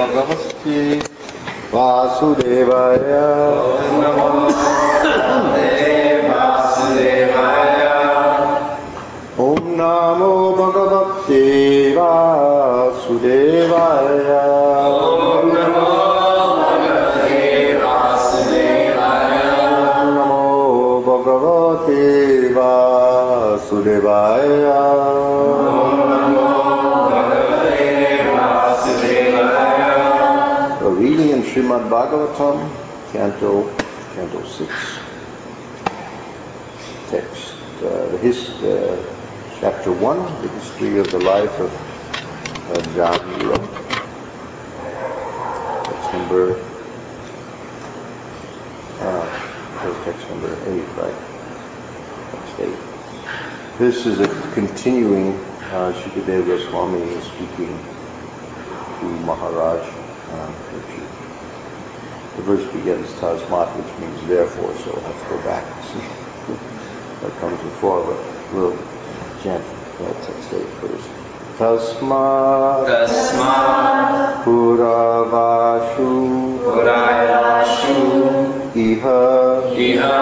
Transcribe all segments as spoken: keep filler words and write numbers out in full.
भगवते वासुदेवाय नमो वासुदेवाय। ओम नमो भगवते वासुदेवाय। ओम नमो भगवते वासुदेवाय। नमो भगवते वासुदेवाय। ओम नमो भगवते वासुदेवाय। A reading in Srimad Bhagavatam, Canto, Canto six. Text, uh, the his, uh, chapter one, the history of the life of uh, Janira. Text number, uh, text number eight, right? Text eight. This is a continuing, uh, Shukadeva Goswami is speaking to Maharaj. Uh, which is, the verse begins Tasmat, which means therefore, so I'll have to go back and see what comes before, but we'll chant that text eight first. Tasmat Tasmat Puravashu Purayashu Iha Iha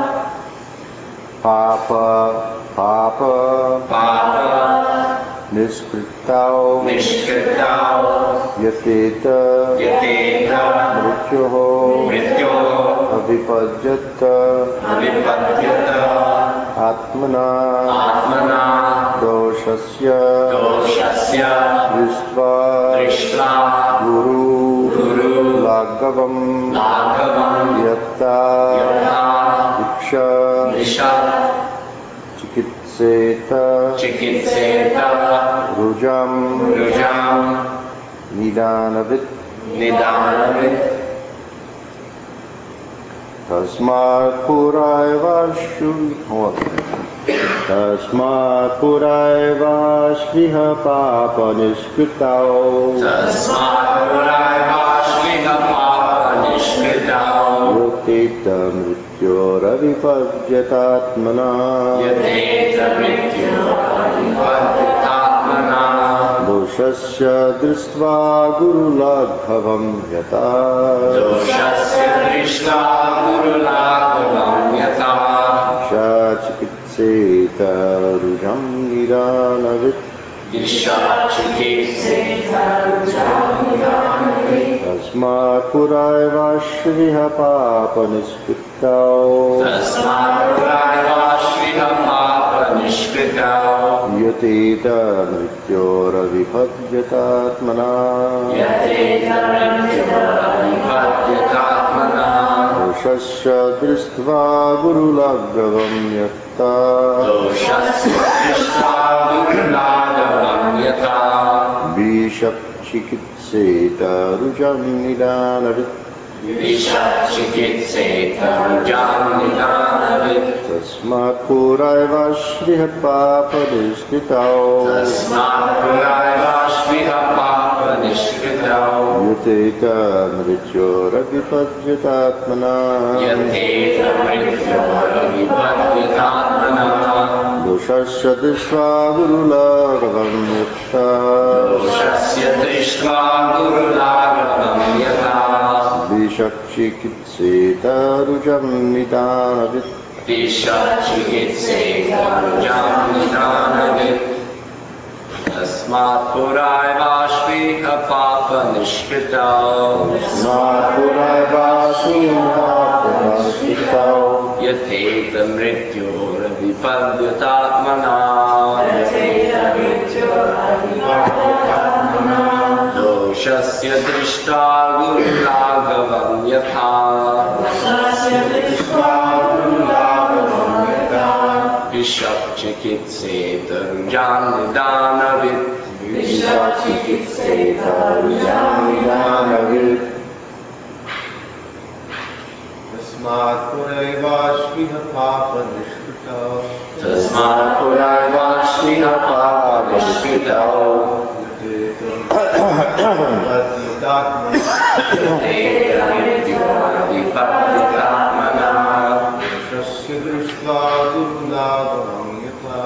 Papa Papa Papa Niskritau Nishkritau Yateta Yateta Mrityoho Mrityoho Avipajyata Avipadyata Atmana Atmana Doshasya Doshasya Drishtva Drishtva Guru Guru Laghavam Laghavam Yatta Yatha Diksha Disha Chikitseta Chikitseta Rujam Rujam Nidanavit Nidanavit Tasmat Puraivashu Tasmat Puraivashviha Papa Nishkritau Tasmat Puraivashviha Papa Nishkritau Yoteta Mrityoravipajyatatmana Yateta Mrityoravipajyatatmana Doshasya Drishtva Guru Laghavam Yata Doshasya Drishtva Guru Laghavam Yata Shachikitseta Rujam Nidanavit Disha Chikitseta Rujam Nidanavit Tasmat Puraivashviha Papa Nishkritau Tasmat Puraivashviha Papa Nishkritau Yateta Mrityoravipajyatatmana Yateta Mrityoravipajyatatmana Doshasya Drishtva Guru Laghavam Yatta Doshasya Drishtva Guru Laghavam Yata Bishap Chikitseta Rujam Nidanavit Disha Chikitseta Rujam Nidanavit Tasmat Puraivashviha Papa Nishkritau Tasmat Puraivashviha Papa Nishkritau Yateta Mrityoravipajyatatmana Yateta Mrityoravipajyatatmana Doshasya Drishtva Guru Laghavam Yatta Doshasya Drishtva Guru Laghavam Yata Vishakshikitseta Rujam Nidanavit Disha Chikitseta Rujam Nidanavit Tasmat Puraivashviha Papa Nishkritau Tasmat Puraivashviha Papa Nishkritau Yateta Mrityoravipajyatatmana Yateta Mrityoravipajyatatmana Doshasya Drishtva Guru Laghavam Yatha Doshasya Drishtva Guru Laghavam Yatha Vishak Chikitseta Rujam Nidanavit Vishakshikitseta Rujam Nidanavit Tasmat Puraivashviha Papa Nishkritau Tasmat Puraivashviha Papa Nishkritau Yateta Mrityoravipajyatatmana Doshasya Drishtva Guru Laghavam Yatha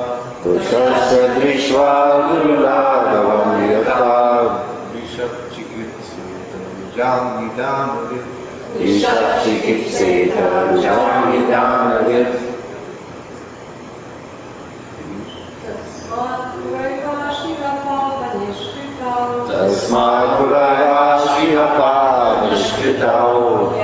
Doshasya Drishtva Guru Laghavam Yatha Vishak Chikitseta Rujam Nidamavit. Vishakshikitseta Rujam Nidamavit. Tasmat Purava Shrihapa Nishkritau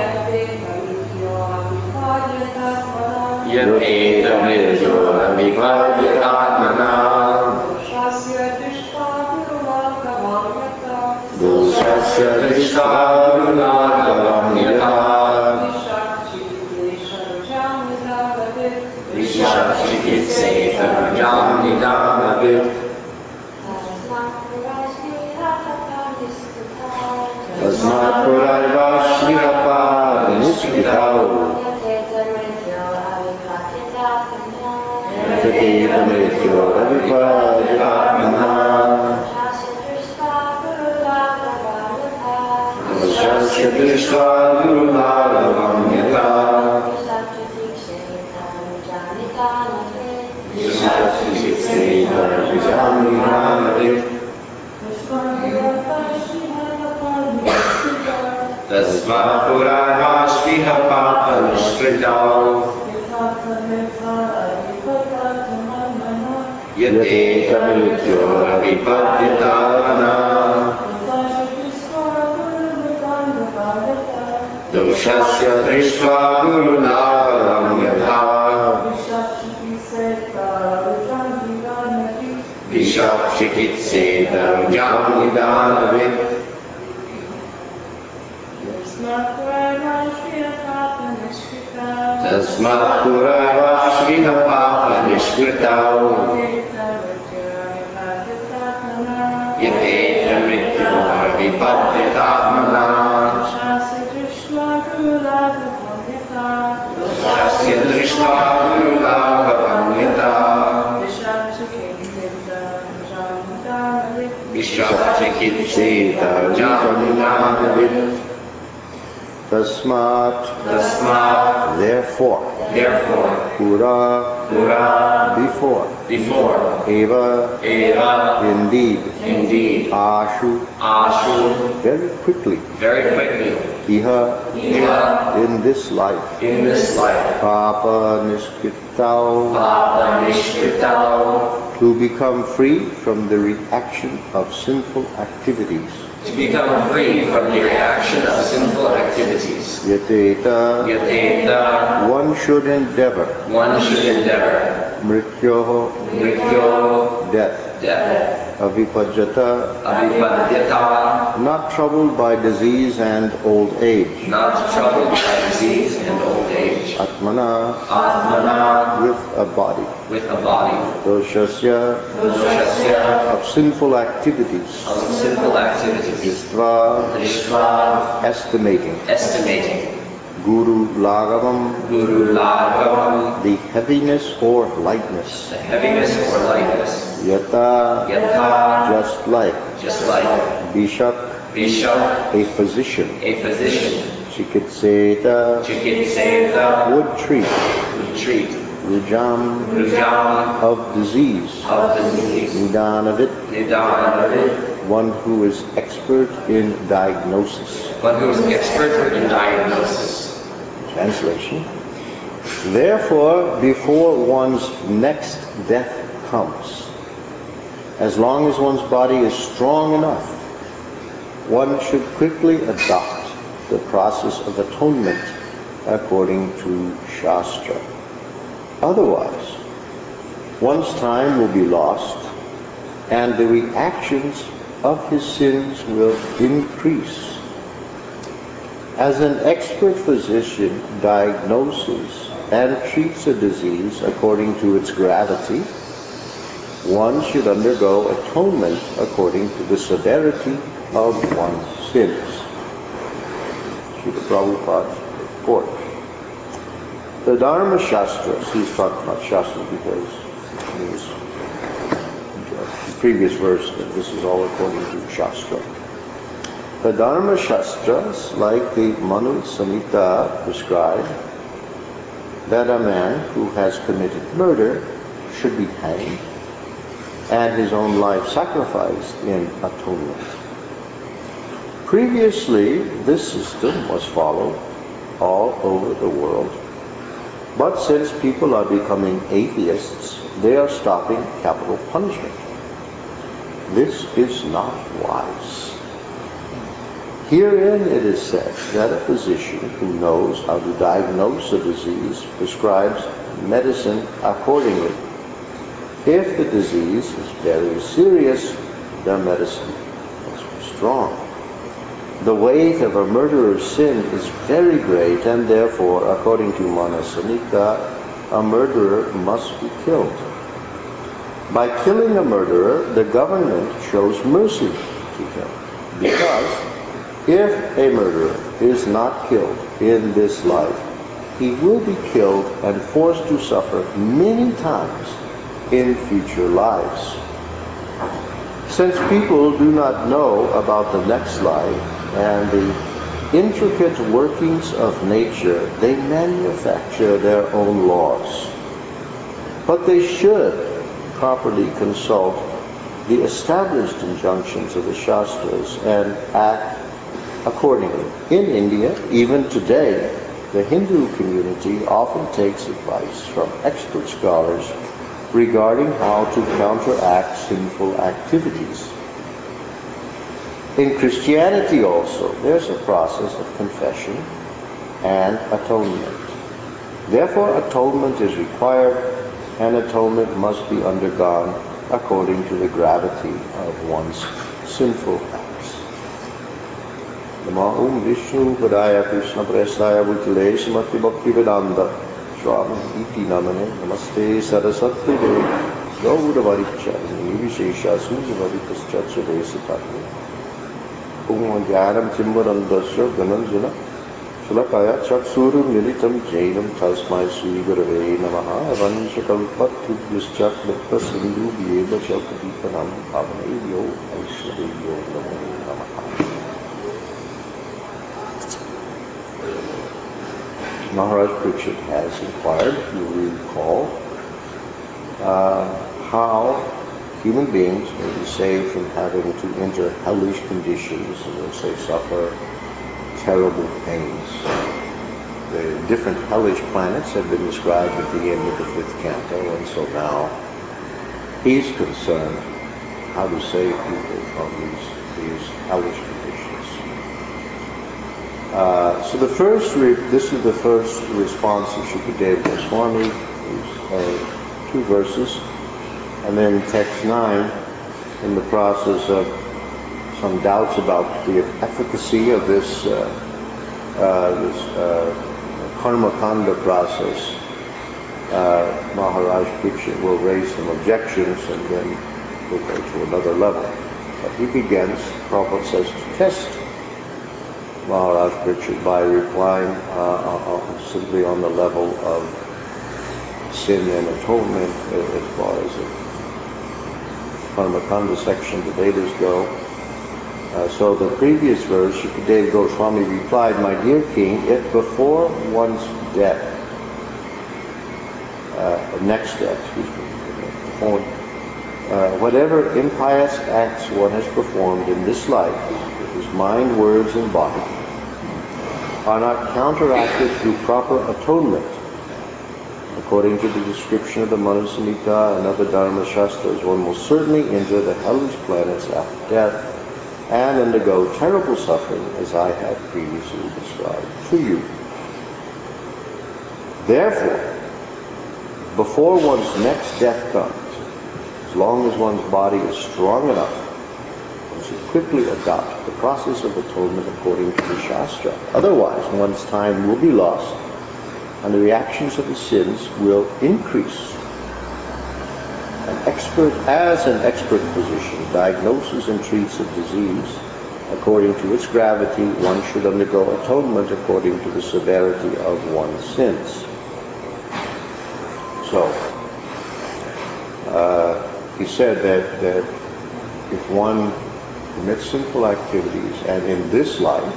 Yateta Mrityo Abhipadyatatmana Doshasya Drishta Gurunagavam Yata Vishakshikitseta Rujam Nidamavit. Tasmat Purava Shrihapa Nishkritau Yateta Mrityo Abhipadyatatmana Doshasya Drishta Gurunagavam Yata Vishakshikitseta Rujam Nidamavit. Tasmat Purava Shrihapa Nishkritau Yateta Mrityo Abhipadyatatmana Doshasya Drishta Gurunagavam Yata Vishakshikitseta Rujam Nidamavit. Tasmat Purava Shrihapa Nishkritau Yateta Mrityo Abhipadyatatmana Doshasya Drishta Gurunagavam Yata Vishakshikitseta Rujam Nidamavit. Tasmat, Tasmat, therefore, therefore, Pura, Pura, before, before, Eva, Eva, indeed, indeed, Ashu, Ashu, very quickly, very quickly, Iha, Iha, in this life, in this life, Papa Nishkritau, Papa Nishkritau, to become free from the reaction of sinful activities. to become free from the reaction of sinful activities. Yateta, Yateta, one should endeavor, one should endeavor, Mrityoho, Mrityo, death, death, Avipajjata, Abhipadyata, not troubled by disease and old age, not troubled by disease and old age, Atmana, Atmana, with a body, with a body, Doshasya, Doshasya, of sinful activities, of sinful activities, Ishtva, Drishva, estimating, estimating, Guru Lagavam, Guru Lagavam, the heaviness or lightness, the heaviness or lightness, Yata, Yatha, just like, just like, Bishak, Bishak, a physician, a physician, Chikitseta, Chikitseta, would treat, would treat, Rujam, Rujam, of disease, of disease, Nidanavit, Nidanavit, one who is expert in diagnosis. one who is expert in diagnosis. Translation. Therefore, before one's next death comes, as long as one's body is strong enough, one should quickly adopt the process of atonement according to Shastra. Otherwise, one's time will be lost and the reactions of his sins will increase. As an expert physician diagnoses and treats a disease according to its gravity, one should undergo atonement according to the severity of one's sins. Srila Prabhupada report. The Dharma Shastras, he's talking about Shastras because in his previous verse that this is all according to Shastra. The Dharma Shastras, like the Manu Samhita, prescribe that a man who has committed murder should be hanged and his own life sacrificed in atonement. Previously, this system was followed all over the world. But since people are becoming atheists, they are stopping capital punishment. This is not wise. Herein it is said that a physician who knows how to diagnose a disease prescribes medicine accordingly. If the disease is very serious, the medicine must be strong. The weight of a murderer's sin is very great, and therefore, according to Manasamhita, a murderer must be killed. By killing a murderer, the government shows mercy to him, because if a murderer is not killed in this life, he will be killed and forced to suffer many times in future lives. Since people do not know about the next life and the intricate workings of nature, they manufacture their own laws. But they should properly consult the established injunctions of the Shastras and act accordingly. In India, even today, the Hindu community often takes advice from expert scholars regarding how to counteract sinful activities. In Christianity also, there's a process of confession and atonement. Therefore, atonement is required, and atonement must be undergone according to the gravity of one's sinful acts. Namo Om Vishnu Padaya Krishna Prestaya Bhutale Srimati Bhaktivedanta Swami Iti Namane Namaste Saraswati Devi Gaudavaricharini Nivishesha Sujavarikascha Chadesatani Om Jnanam Timmarandasya Dhananjana Sulakaya Chaksurum Militam Jainam Tasmai Sri Gurave Namaha Vanchakalpatubhyascha Kripa Sindhu Vyeva Chalkadipanam Bhavanevyo Aishwarevyo Namo Namaha. Maharaj Parikshit has inquired, if you recall, uh, how human beings may be saved from having to enter hellish conditions and, as they suffer terrible pains. The different hellish planets have been described at the end of the fifth canto, and so now he's concerned how to save people from these, these hellish conditions. Uh, so the first, re- this is the first response of Shukadeva Goswami, these uh, two verses, and then text nine, in the process of some doubts about the efficacy of this uh, uh, this uh, karma kanda process. Uh, Maharaj Parikshit will raise some objections, and then we'll go to another level. But he begins, Prabhupada says, to test Maharaj Parikshit by replying uh, uh, simply on the level of sin and atonement uh, as far as the Karmakanda section the Vedas go. Uh, so the previous verse, Shukadeva Goswami replied, "My dear king, if before one's death, uh, next death, excuse me, before, uh, whatever impious acts one has performed in this life, with his mind, words, and body, are not counteracted through proper atonement, according to the description of the Manasamhita and other Dharma Shastras, one will certainly enter the hellish planets after death and undergo terrible suffering, as I have previously described to you. Therefore, before one's next death comes, as long as one's body is strong enough, one should quickly adopt the process of atonement according to the Shastra. Otherwise, one's time will be lost, and the reactions of the sins will increase. An expert, as an expert physician, diagnoses and treats a disease according to its gravity, one should undergo atonement according to the severity of one's sins. So, uh, he said that, that if one commits sinful activities and in this life,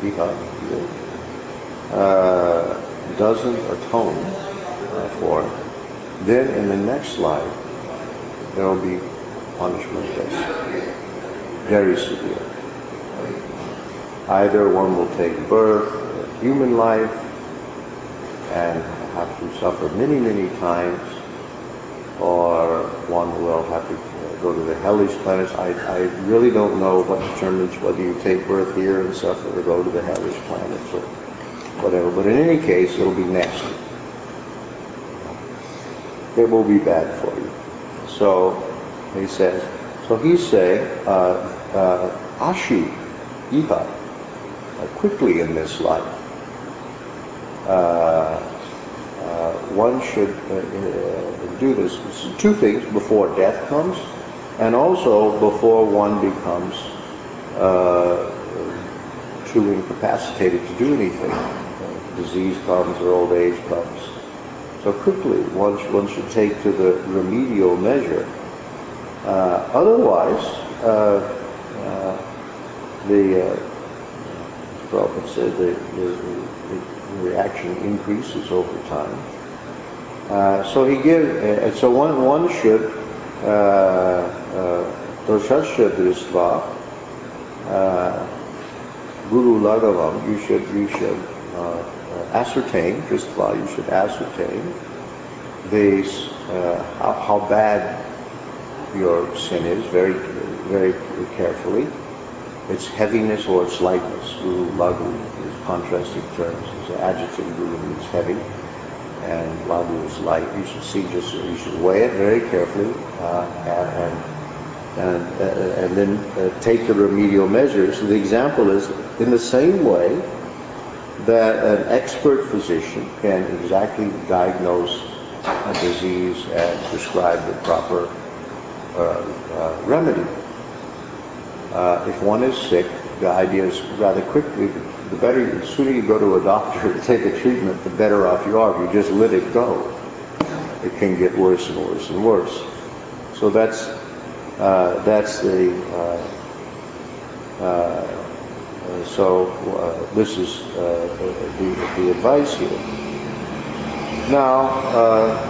uh, doesn't atone uh, for it, then in the next life, there will be punishment that's very severe. Either one will take birth, a human life, and have to suffer many, many times, or one will have to go to the hellish planets. I, I really don't know what determines whether you take birth here and suffer or go to the hellish planets or whatever. But in any case, it'll be nasty. It will be bad for you. So he says, so he's saying, uh, uh, Ashu, Iha, uh, quickly in this life. Uh, uh, one should uh, uh, do this. Two things: before death comes, and also before one becomes uh, too incapacitated to do anything. Uh, disease comes or old age comes. So quickly, one, one should take to the remedial measure. Uh, otherwise, uh, uh, the uh, Prabhupada said the, the, the reaction increases over time. Uh, so he gives, uh, so one one should doshasya dristva guru lagavam. You should you should uh, ascertain dristva. You should ascertain these uh, how, how bad your sin is very very carefully. Its heaviness or its lightness. Guru lagu is contrasting terms. It's an adjective. Guru means heavy, and lagu is light. You should see just you should weigh it very carefully, uh, and and uh, and then uh, take the remedial measures. So the example is in the same way that an expert physician can exactly diagnose a disease and prescribe the proper uh, uh, remedy. Uh, if one is sick, the idea is rather quickly, the better, the sooner you go to a doctor to take a treatment, the better off you are. If you just let it go, it can get worse and worse and worse. So that's uh, that's the uh, uh, uh, so uh, this is uh, the the advice here. Now. Uh,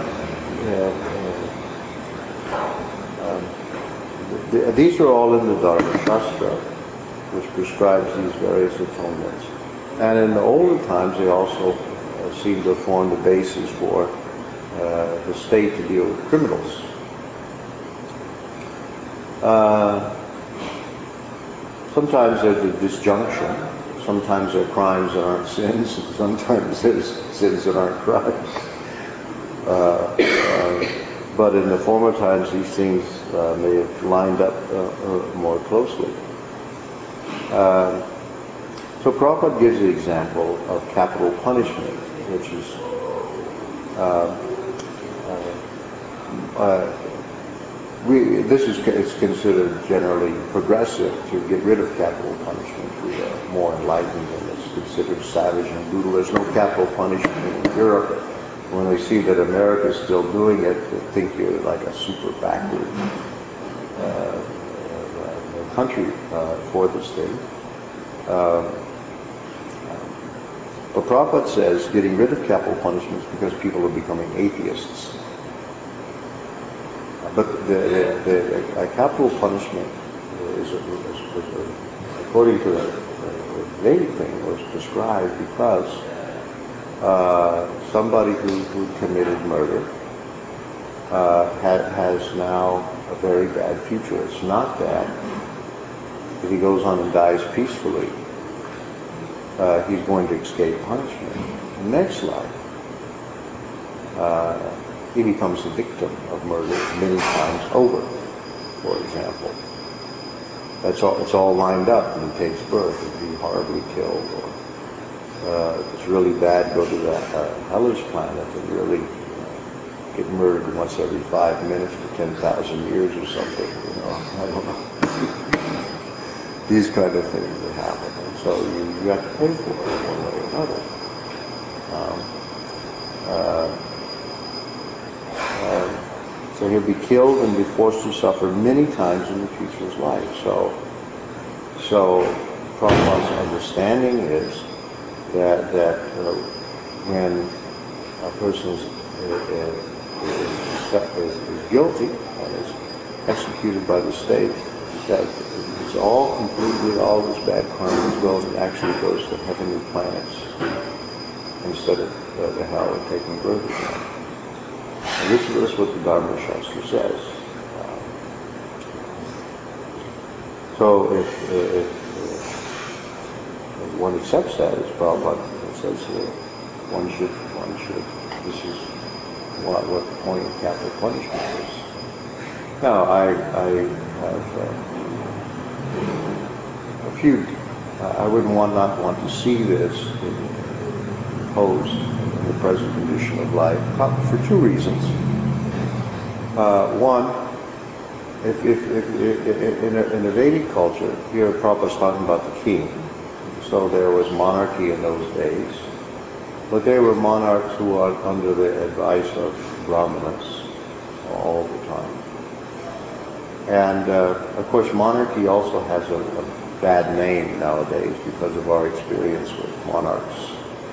uh, um, These are all in the Dharma Shastra, which prescribes these various atonements. And in the older times, they also uh, seem to form the basis for uh, the state to deal with criminals. Uh, sometimes there's a disjunction. Sometimes there are crimes that aren't sins. Sometimes there's sins that aren't crimes. Uh, uh, But in the former times, these things uh, may have lined up uh, uh, more closely. Uh, so Prabhupada gives the example of capital punishment, which is uh, uh, uh, we. This is it's considered generally progressive to get rid of capital punishment. We are more enlightened, and it's considered savage and brutal. There's no capital punishment in Europe. When they see that America is still doing it, they think you're like a super backward uh, uh, country uh, for this thing. Um, but Prabhupada says getting rid of capital punishment is because people are becoming atheists. But the, the, the uh, capital punishment is, is, is, is according to the, the Vedic thing, was prescribed because Uh, somebody who, who committed murder uh, ha, has now a very bad future. It's not that if he goes on and dies peacefully, uh, he's going to escape punishment. Next life, uh, he becomes the victim of murder many times over, for example. That's all. It's all lined up, and he takes birth and be horribly killed. Or, Uh, if it's really bad, go to the uh, hellish planet and really uh, get murdered once every five minutes for ten thousand years or something. You know, I don't know. These kind of things that happen, and so you, you have to pay for it one way or another. Um, uh, uh, so he'll be killed and be forced to suffer many times in the future's life. So, so Prabhupada's understanding is that that uh, when a person is, uh, is, is, is guilty and is executed by the state, that it's it's all completely, all this bad karma as well as it actually goes to heavenly planets instead of uh, the hell and taking birth again. And this, this is what the Dharma Shastra says. Uh, so if, if, if one accepts that, as Prabhupada says here, one should, one should, this is what, what the point of capital punishment is. Now, I, I have uh, a few, I wouldn't want, not want to see this imposed in the present condition of life for two reasons. Uh, one, if, if, if, if in, a, in a Vedic culture, here Prabhupada's talking about the king, so there was monarchy in those days, but they were monarchs who are under the advice of brahmanas all the time. And uh, of course monarchy also has a, a bad name nowadays because of our experience with monarchs.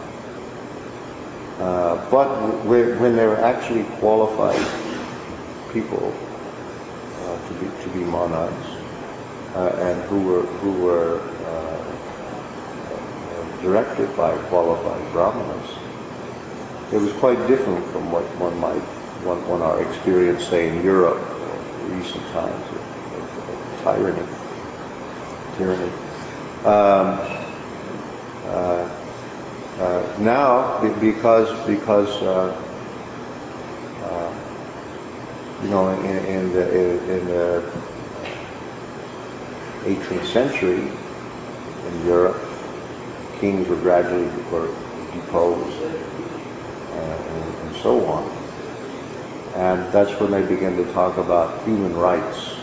Uh, but w- when there were actually qualified people uh, to be to be monarchs uh, and who were who were uh, uh, directed by qualified brahmanas, it was quite different from what one might one, one our experience, say, in Europe in recent times of, of, of tyranny, tyranny. Um, uh, uh, now, because because uh, uh, you know, in, in the in, in the eighteenth century in Europe, kings were gradually were deposed uh, and, and so on. And that's when they began to talk about human rights.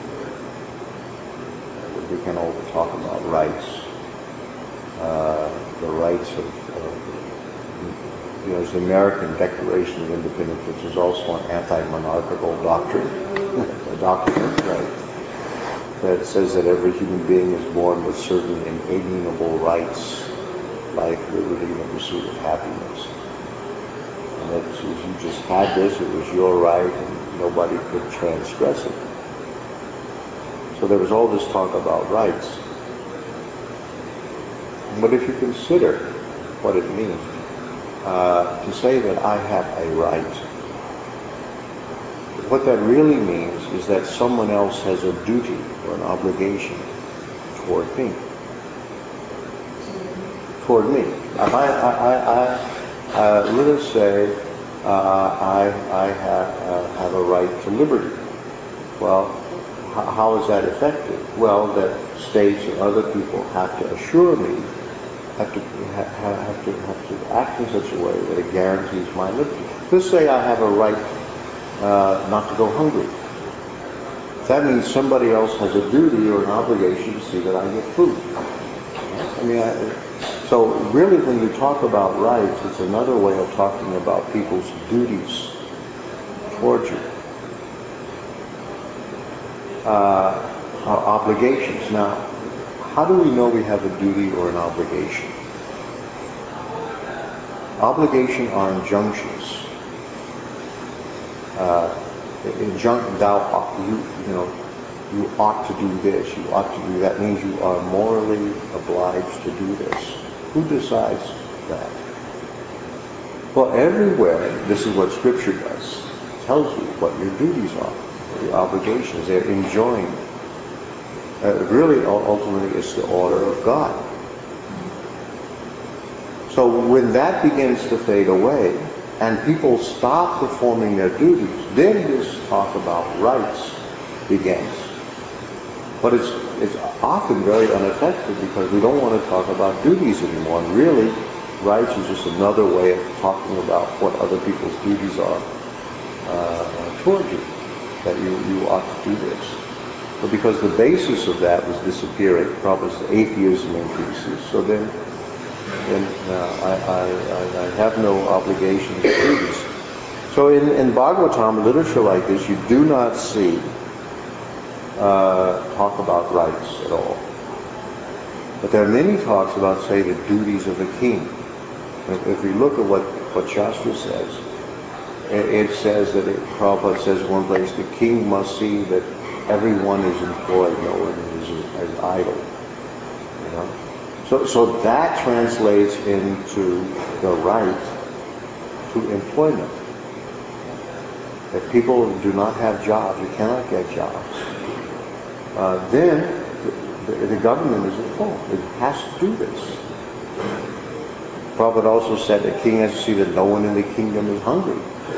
We can all talk about rights, uh, the rights of, of, you know, there's the American Declaration of Independence, which is also an anti-monarchical doctrine, a document, right, that says that every human being is born with certain inalienable rights, life, liberty, and the pursuit of happiness. And that if you just had this, it was your right, and nobody could transgress it. So there was all this talk about rights. But if you consider what it means uh, to say that I have a right, what that really means is that someone else has a duty or an obligation toward me. Toward me. I, I, I, I uh, let us say uh, I, I have, uh, have a right to liberty. Well, h- how is that effective? Well, that states or other people have to assure me, have to ha- have to have to act in such a way that it guarantees my liberty. Let's say I have a right uh, not to go hungry. That means somebody else has a duty or an obligation to see that I get food. I mean, I, so really, when you talk about rights, it's another way of talking about people's duties towards you. Uh, our obligations. Now, how do we know we have a duty or an obligation? Obligation are injunctions. Uh, injunct, thou ought, you, you know, you ought to do this, you ought to do that. Means you are morally obliged to do this. Who decides that? Well, everywhere, this is what Scripture does. It tells you what your duties are, what your obligations. They're enjoined. Uh, really, ultimately, it's the order of God. So when that begins to fade away, and people stop performing their duties, then this talk about rights begins. But it's it's often very ineffective because we don't want to talk about duties anymore. And really, rights is just another way of talking about what other people's duties are uh, toward you, that you, you ought to do this. But because the basis of that was disappearing, probably as atheism increases, so then then uh, I, I, I have no obligations or duties. So in, in Bhagavatam, literature like this, you do not see uh, talk about rights at all. But there are many talks about, say, the duties of a king. If, if we look at what, what Shastra says, it, it says that, it, Prabhupada says in one place, the king must see that everyone is employed, no one is as idle. You know? So, so that translates into the right to employment. If people do not have jobs, you cannot get jobs, uh, then the, the government is at fault. It has to do this. The Prophet also said the king has to see that no one in the kingdom is hungry.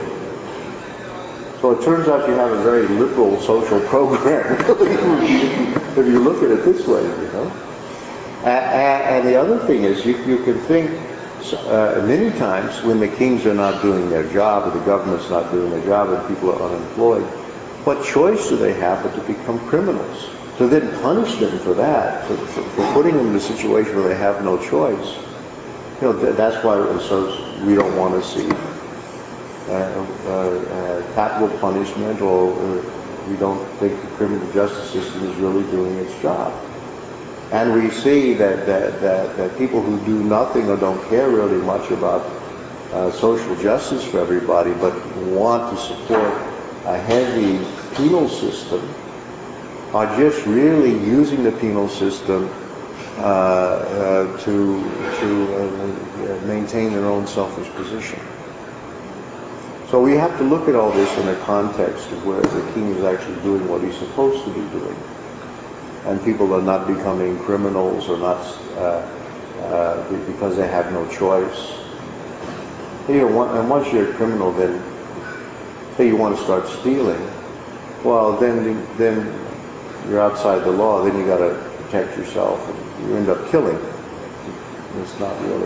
So it turns out you have a very liberal social program, if you look at it this way, you know. And, and the other thing is, you, you can think uh, many times when the kings are not doing their job, or the government's not doing their job, and people are unemployed, what choice do they have but to become criminals? To then punish them for that, for, for, for putting them in a situation where they have no choice. You know, th- that's why so we don't want to see uh, uh, uh, capital punishment, or uh, we don't think the criminal justice system is really doing its job. And we see that, that, that, that people who do nothing or don't care really much about uh, social justice for everybody, but want to support a heavy penal system, are just really using the penal system uh, uh, to, to uh, maintain their own selfish position. So we have to look at all this in a context of where the king is actually doing what he's supposed to be doing. And people are not becoming criminals, or not uh, uh, because they have no choice. You know, and once you're a criminal, then say you want to start stealing, well, then then you're outside the law. Then you got to protect yourself, and you end up killing. It's not really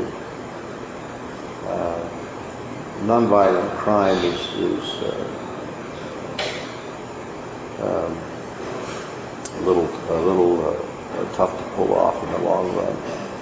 uh, nonviolent crime is is uh, um, a little a little uh, uh, tough to pull off in the long run.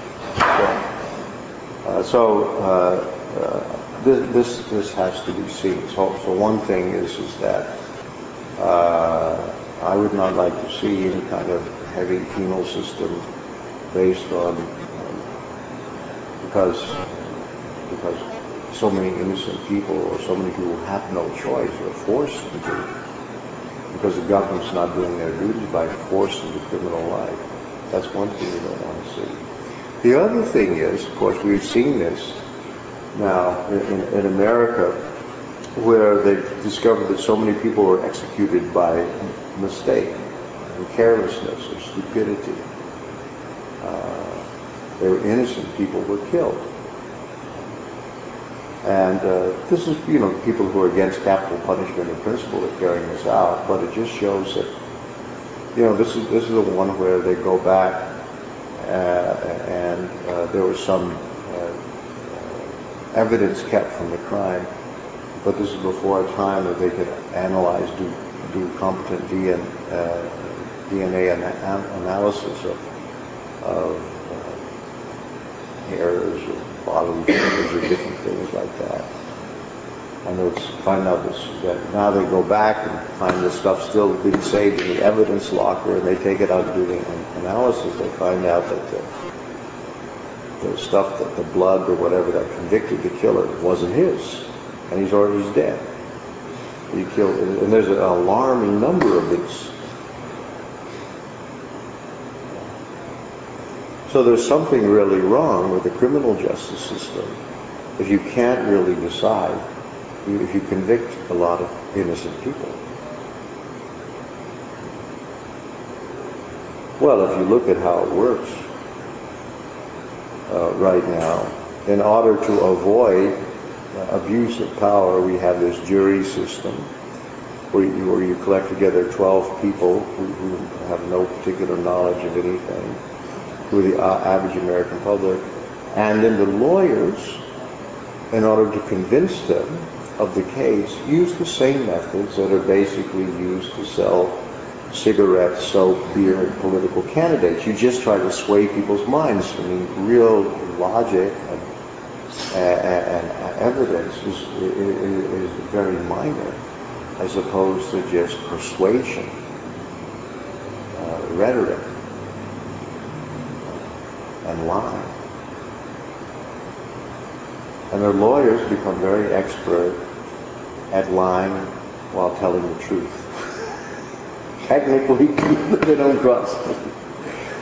So, uh, so uh, uh, this, this this has to be seen. So, so one thing is is that uh, I would not like to see any kind of heavy penal system based on um, because because so many innocent people, or so many people have no choice, or forced into, because the government's not doing their duty by forced into criminal life. That's one thing we don't want to see. The other thing is, of course, we've seen this now in, in America, where they've discovered that so many people were executed by mistake and carelessness or stupidity. Uh, they were innocent people were killed. And uh, this is, you know, people who are against capital punishment in principle are carrying this out, but it just shows that, you know, this is this is the one where they go back uh, and uh, there was some uh, evidence kept from the crime, but this is before a time that they could analyze, do do competent D N A, uh, D N A ana- analysis of of hairs or bodily fluids or different things like that. And they'll find out this, that now they go back and find this stuff still being saved in the evidence locker, and they take it out and do the analysis. They find out that the, the stuff, that the blood or whatever that convicted the killer wasn't his, and he's already he's dead. He killed, and there's an alarming number of these. So there's something really wrong with the criminal justice system if you can't really decide, if you convict a lot of innocent people. Well, if you look at how it works uh, right now, in order to avoid uh, abuse of power, we have this jury system where you, where you collect together twelve people who, who have no particular knowledge of anything, who are the uh, average American public, and then the lawyers, in order to convince them of the case, use the same methods that are basically used to sell cigarettes, soap, beer, and political candidates. You just try to sway people's minds. I mean, real logic and, and, and evidence is, is, is very minor, as opposed to just persuasion, uh, rhetoric, and lying. And their lawyers become very expert at lying while telling the truth. Technically, they don't cross.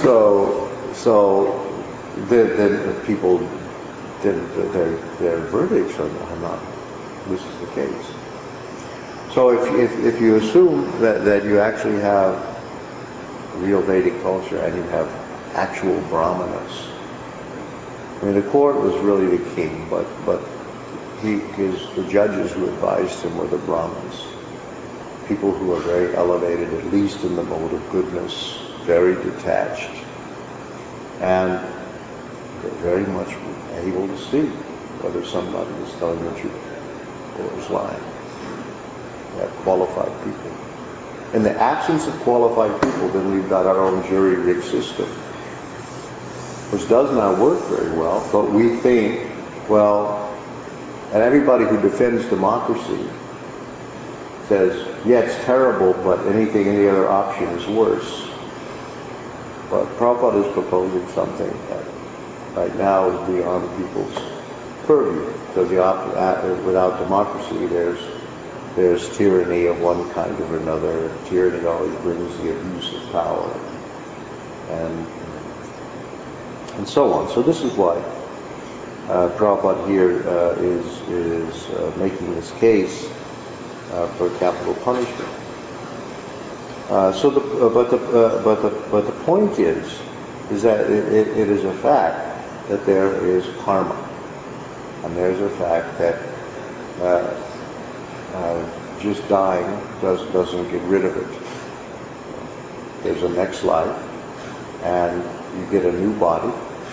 So, so then, then people, then their their verdicts are not. This is the case. So if if, if you assume that, that you actually have real Vedic culture and you have actual brahmanas, I mean the court was really the king, but but he his the judges who advised him were the brahmins, people who are very elevated, at least in the mode of goodness, very detached, and very much able to see whether somebody is telling the truth or is lying. We have qualified people. In the absence of qualified people, then we've got our own jury-rigged system, which does not work very well, but we think, well, and everybody who defends democracy says, yeah, it's terrible, but anything, any other option is worse. But Prabhupada is proposing something that right now is beyond people's purview, because the op- uh, without democracy, there's there's tyranny of one kind or another. Tyranny always brings the abuse of power, and and so on. So this is why uh, Prabhupada here uh, is is uh, making this case uh, for capital punishment. Uh, so, the, uh, but the uh, but the but the point is, is that it, it, it is a fact that there is karma, and there's a fact that uh, uh, just dying does doesn't get rid of it. There's a next life, and you get a new body.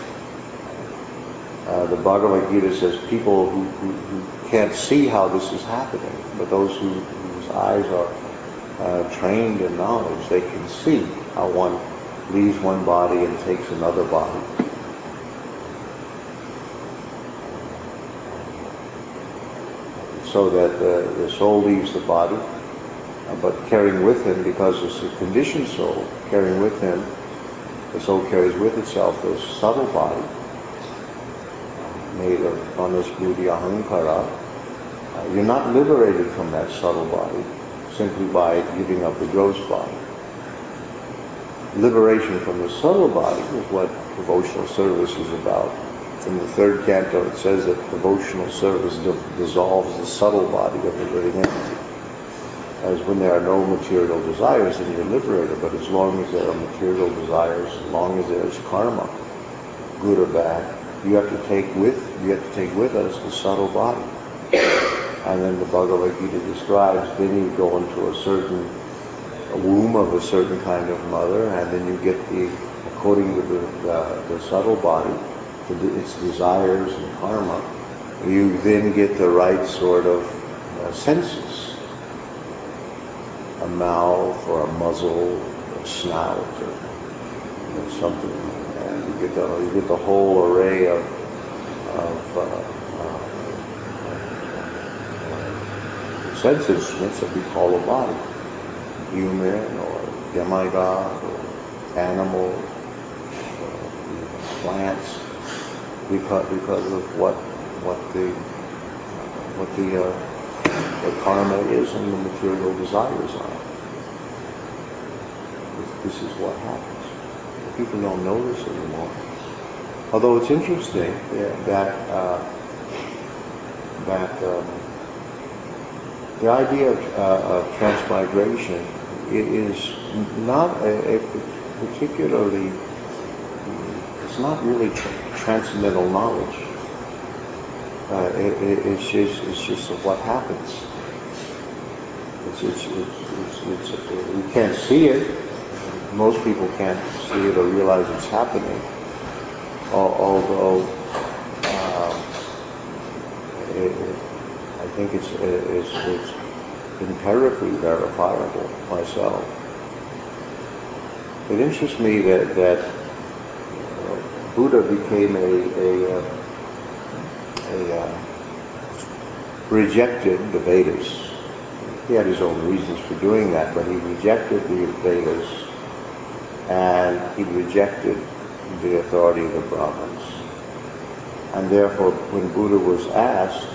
Uh, the Bhagavad Gita says people who, who, who can't see how this is happening, but those who, whose eyes are Uh, trained in knowledge, they can see how one leaves one body and takes another body. So that the, the soul leaves the body, uh, but carrying with him, because it's a conditioned soul, carrying with him, the soul carries with itself this subtle body, made of manas, buddhi, ahankara. Uh, you're not liberated from that subtle body simply by giving up the gross body. Liberation from the subtle body is what devotional service is about. In the third canto it says that devotional service di- dissolves the subtle body of the living entity. As when there are no material desires, then you're liberated, but as long as there are material desires, as long as there is karma, good or bad, you have to take with, you have to take with us the subtle body. And then the Bhagavad Gita describes, then you go into a certain a womb of a certain kind of mother, and then you get the, according to the, the, the subtle body, to the, its desires and karma, you then get the right sort of uh, senses. A mouth or a muzzle, or a snout, or you know, something. And you get the, you get the whole array of, of uh, uh, sense instruments that we call a body, human or demigod or animals or plants, because because of what what the what the uh, what karma is and the material desires are. This, this is what happens. People don't know this anymore. Although it's interesting yeah, that uh, that. Um, The idea of, uh, of transmigration is not a, a particularly, it's not really tr- transcendental knowledge. Uh, it, it, it's just it's just what happens. It's, it's, it's, it's, it's, it's, we can't see it. Most people can't see it or realize it's happening. Although um, it, it, I think it's, it's, it's empirically verifiable myself. It interests me that that uh, Buddha became a a, uh, a uh, rejected the Vedas. He had his own reasons for doing that, but he rejected the Vedas and he rejected the authority of the Brahmins. And therefore, when Buddha was asked,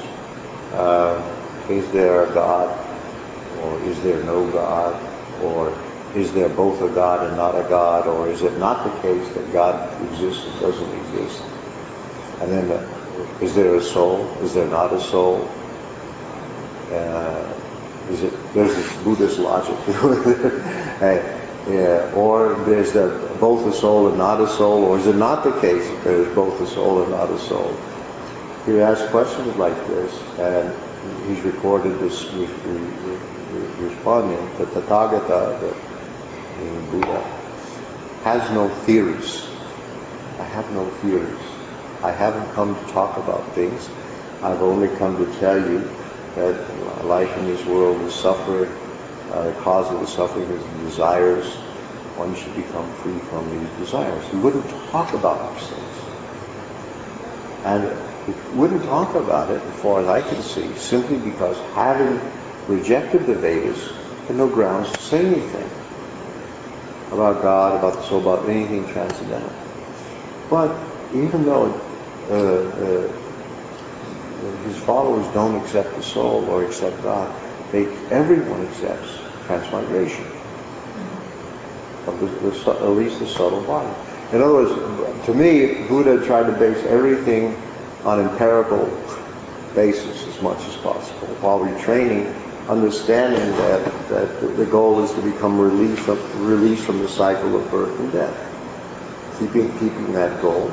uh, "Is there a God?" or "Is there no God?" or is there both a God and not a God, or is it not the case that God exists and doesn't exist? And then, uh, is there a soul? Is there not a soul? Uh, is it? There's this Buddhist logic, uh, yeah, or there's the, both a soul and not a soul, or is it not the case that there's both a soul and not a soul? He asks questions like this, and he's recorded this re, re, re, responding. The Tathagata, the meaning Buddha, has no theories. I have no theories. I haven't come to talk about things. I've only come to tell you that life in this world is suffering. Uh, the cause of the suffering is the desires. One should become free from these desires. He wouldn't talk about these things. And he wouldn't talk about it, as far as I can see, simply because having rejected the Vedas, he had no grounds to say anything about God, about the soul, about anything transcendental. But even though uh, uh, his followers don't accept the soul or accept God, they, everyone accepts transmigration of the, the, at least the subtle body. In other words, to me, Buddha tried to base everything on empirical basis as much as possible, while retraining, understanding that, that the goal is to become released from, released from the cycle of birth and death. Keeping, keeping that goal.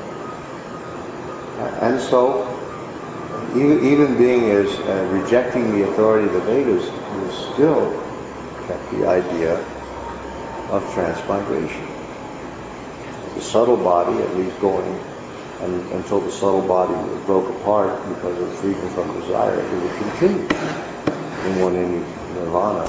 And so, even, even being as uh, rejecting the authority of the Vedas, he still kept the idea of transmigration. The subtle body, at least going and, until the subtle body broke apart because of freedom from desire, it would continue in one in nirvana.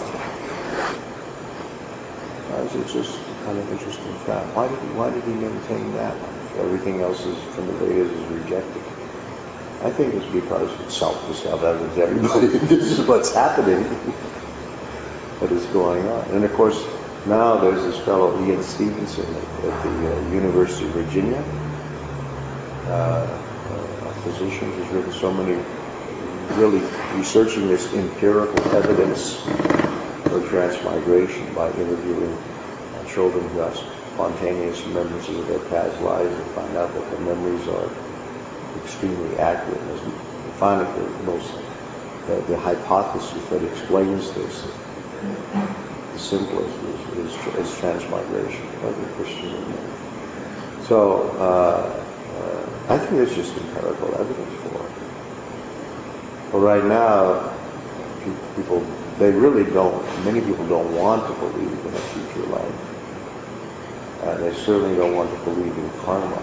It's just kind of interesting fact. Why did he, why did he maintain that? Everything else is from the Vedas is rejected. I think it's because it's self self-evident to everybody. This is what's happening. What is going on? And of course, now there's this fellow Ian Stevenson at, at the uh, University of Virginia, uh, a physician who's written so many, really researching this empirical evidence for transmigration by interviewing uh, children who have spontaneous remembrances of their past lives and find out that the memories are extremely accurate. And finally, the most the, the hypothesis that explains this, the simplest, is, is, is transmigration of the Christian movement. So uh, uh, I think there's just empirical evidence for it. But right now, people, they really don't, many people don't want to believe in a future life. Uh, they certainly don't want to believe in karma.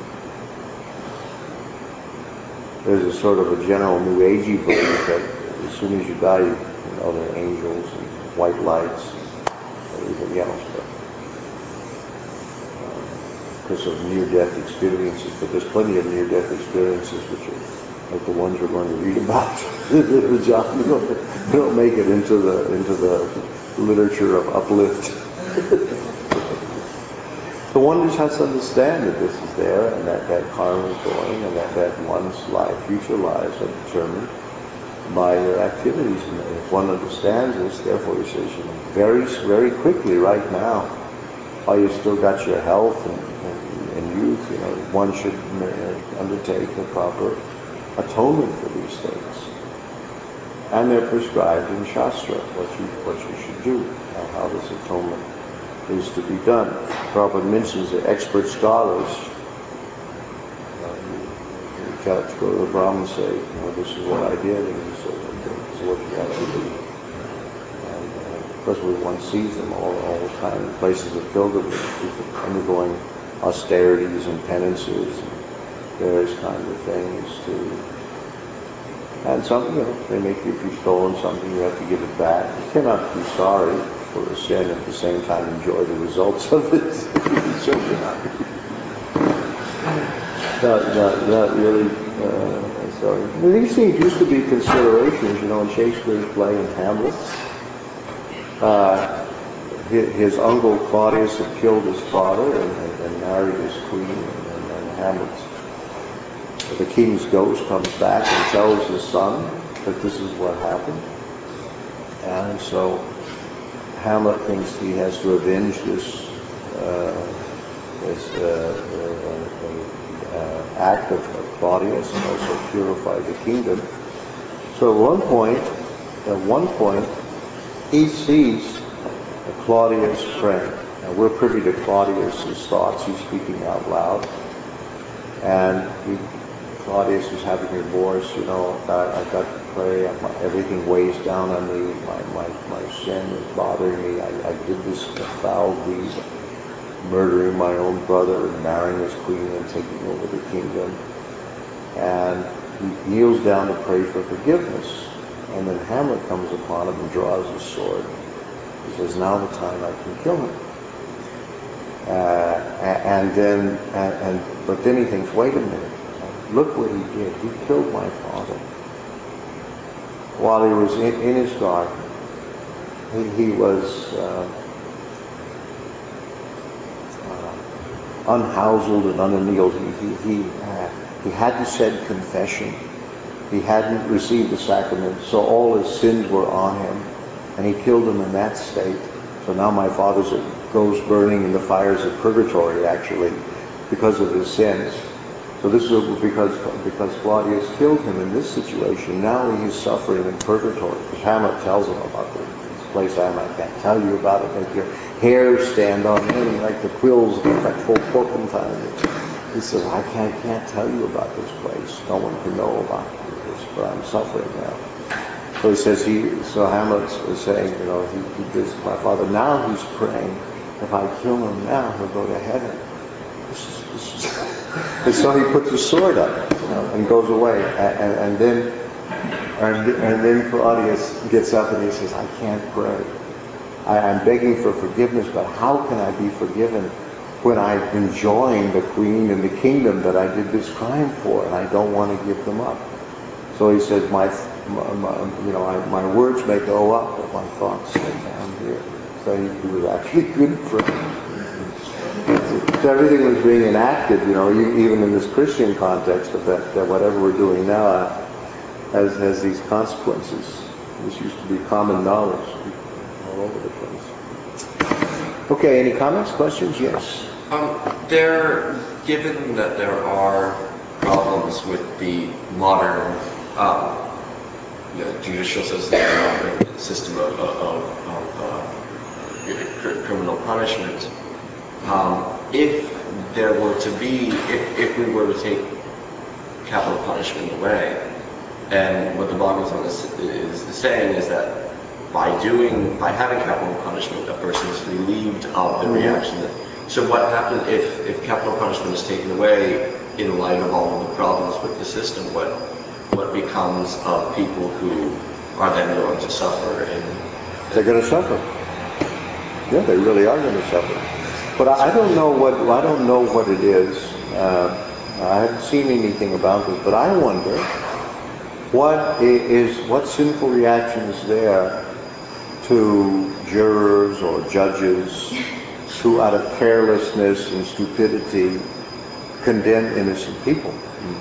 There's a sort of a general New Agey belief that as soon as you die, you know, there are angels and white lights and everything else. But um, because of near-death experiences, but there's plenty of near-death experiences which are like the ones we're going to read about. The job, you don't, you don't make it into the into the literature of uplift. So one just has to understand that this is there, and that, that karma is going, and that, that one's life, future lives are determined by their activities. And if one understands this, therefore he says, you know, very, very quickly, right now, while you still got your health and, and, and youth, you know, one should undertake a proper atonement for these things. And they're prescribed in Shastra, what you, what you should do, and how this atonement is to be done. Prabhupada mentions that expert scholars, uh, you can't go to the Brahmin and say, you know, this is what I did, and he says, okay, this is what you have to do. And uh, especially when one sees them all, all the time in places of pilgrimage, people undergoing austerities and penances and various kinds of things to, and something, you know, they make you, if you've stolen something, you have to give it back. You cannot be sorry for a sin at the same time enjoy the results of it. Certainly not. Not, not, not really. Uh, so these things used to be considerations, you know, in Shakespeare's play in Hamlet. Uh, his, his uncle Claudius had killed his father and, and, and married his queen, and, and Hamlet's the king's ghost comes back and tells his son that this is what happened. And so Hamlet thinks he has to avenge this, uh, this uh, uh, uh, act of, of Claudius and also purify the kingdom. So at one point, at one point, he sees Claudius praying. Now we're privy to Claudius's thoughts. He's speaking out loud. And he, Claudius was having remorse, you know, I, I've got to pray, I'm, everything weighs down on me, my, my, my sin is bothering me, I, I did this foul deed, murdering my own brother and marrying his queen and taking over the kingdom. And he kneels down to pray for forgiveness. And then Hamlet comes upon him and draws his sword. He says, now the time I can kill him. Uh, and then, and, and, but then he thinks, wait a minute, look what he did. He killed my father. While he was in, in his garden, he, he was uh, uh, unhoused and unannealed. He, he, he, uh, he hadn't said confession. He hadn't received the sacrament, so all his sins were on him, and he killed him in that state. So now my father's goes burning in the fires of purgatory, actually, because of his sins. So this is because because Claudius killed him in this situation. Now he is suffering in purgatory. Because Hamlet tells him about this place. I can't tell you about it. Make your hair stand on end like the quills like full porpentine. He says, I can't, can't tell you about this place. No one can know about this, but I'm suffering now. So he says, he, so Hamlet is saying, you know, he, he visits my father. Now he's praying, if I kill him now, he'll go to heaven. This is, this is and so he puts his sword up, you know, and goes away. And, and, and then and, and then Claudius gets up and he says, I can't pray. I, I'm begging for forgiveness, but how can I be forgiven when I'm enjoying the queen and the kingdom that I did this crime for, and I don't want to give them up? So he says, my, my, my you know, I, my words may go up, but my thoughts stay down here. So he, he was actually good friend. So everything was being enacted, you know, even in this Christian context of that, that whatever we're doing now has, has these consequences. This used to be common knowledge all over the place. Okay, any comments, questions? Yes. Um, there, given that there are problems with the modern um, you know, judicial system, the modern system of, of, of uh, criminal punishment, um, if there were to be, if, if we were to take capital punishment away, and what the Bhagavatam is, is, is saying is that by doing, by having capital punishment, a person is relieved of the reaction. That, so what happens if, if capital punishment is taken away in light of all of the problems with the system? What what becomes of people who are then going to suffer? In, They're going to suffer. Yeah, they really are going to suffer. But I, I don't know what I don't know what it is. Uh, I haven't seen anything about this, but I wonder what is what sinful reaction is there to jurors or judges who, out of carelessness and stupidity, condemn innocent people.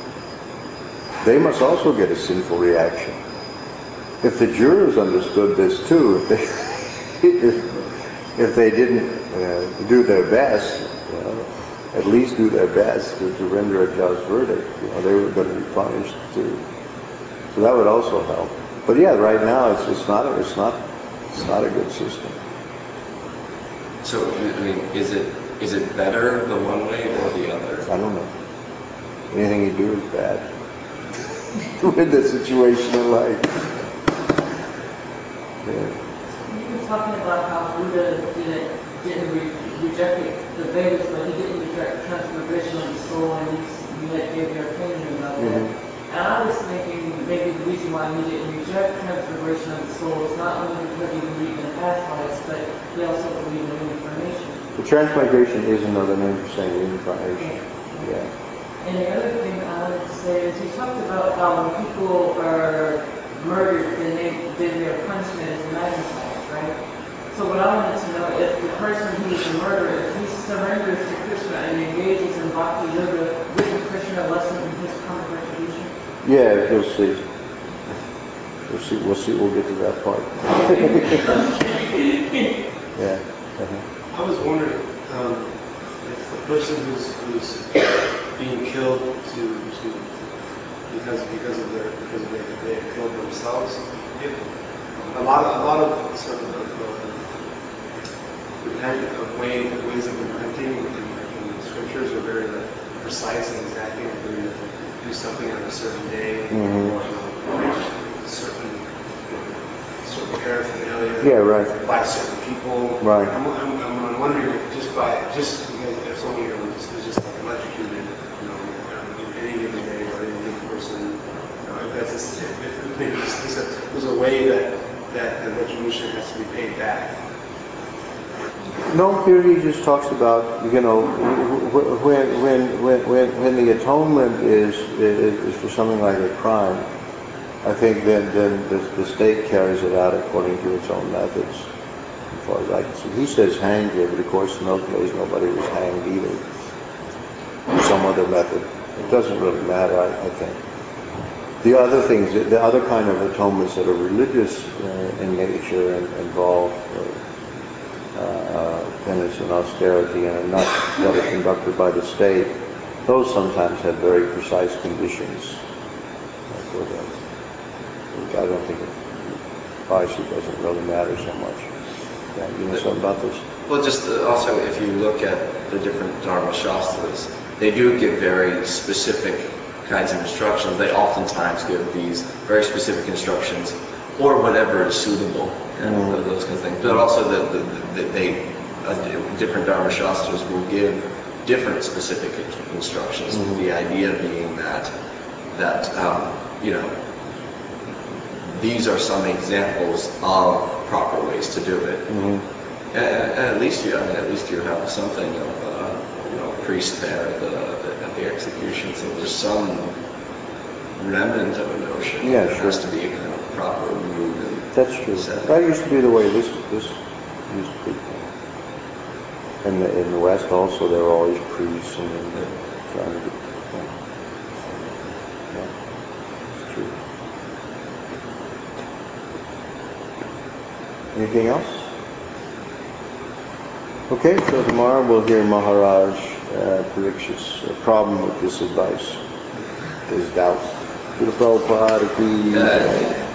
They must also get a sinful reaction. If the jurors understood this too, if they if, if they didn't uh, do their best, you know, at least do their best to, to render a just verdict, you know, they were going to be punished too. So that would also help. But yeah, right now it's it's not a, it's not it's not a good system. So I mean, is it is it better the one way or the other? I don't know. Anything you do is bad. In this situation in life. Yeah. You were talking about how Buddha didn't didn't re- reject it, the Vedas, but he didn't reject transmigration of the soul, and you, you had gave your opinion about that. Mm-hmm. And I was thinking maybe the reason why he didn't reject transmigration of the soul is not only because he believed in past lives, but he also believed in reincarnation. The transmigration is another name for saying reincarnation. Yeah. And the other thing I wanted to say is you talked about how when people are murdered, then they then their punishment is magnified, right? So what I wanted to know, if the person who is a murderer, if he surrenders to Krishna and engages in bhakti yoga, wouldn't Krishna lessen his karmic retribution? Yeah, you'll see. We'll see. We'll see. We'll get to that part. Yeah. Uh-huh. I was wondering um, if the person who's who's being killed to to because because of their because they they have killed themselves. If a lot of a lot of sort of, of uh, repent of way ways of repenting in, in the scriptures are very like precise and exacting. Like you have to do something on a certain day, Mhm. or you know, certain you know, certain paraphernalia. Yeah, right. By certain people. Right. I'm, I'm, I'm, I'm wondering if just by just because if someone here was, was just like electrocuted, you know, um, any given day or any given person, you know, if that's just, if, if, if maybe just there's a, there's a way that that the retribution has to be paid back. No, here he just talks about, you know, when when when when when the atonement is is, is for something like a crime. I think then then the, the state carries it out according to its own methods, as far as I can see. He says hanged here, but of course in those days nobody was hanged either. Some other method. It doesn't really matter, I, I think. The other things, the other kind of atonements that are religious uh, in nature and involve uh, uh, penance and austerity and are not that are conducted by the state, those sometimes have very precise conditions for them. I don't think it, obviously it doesn't really matter so much. Yeah, you know something about this? Well, just uh, also if you look at the different Dharma Shastras, they do give very specific kinds of instructions. They oftentimes give these very specific instructions, or whatever is suitable, and Mm. those kinds of things. But also that the, the, they uh, different Dharma Shastras will give different specific instructions. Mm-hmm. The idea being that that um, you know. These are some examples of proper ways to do it. Mm-hmm. And, and at least you, I mean, at least you have something of, uh, you know, a priest there at the, at the execution, so there's some remnant of a notion. Yeah, there sure. has to be a kind of proper mood and That's true. setting. That used to be the way this this used to be. In the, in the West also there were always priests and then trying to get, yeah. Yeah, it's true. Anything else? Okay, so tomorrow we'll hear Maharaj uh, Parikshit's uh, problem with this advice, his doubt. Guru Prabhupada ki Uh,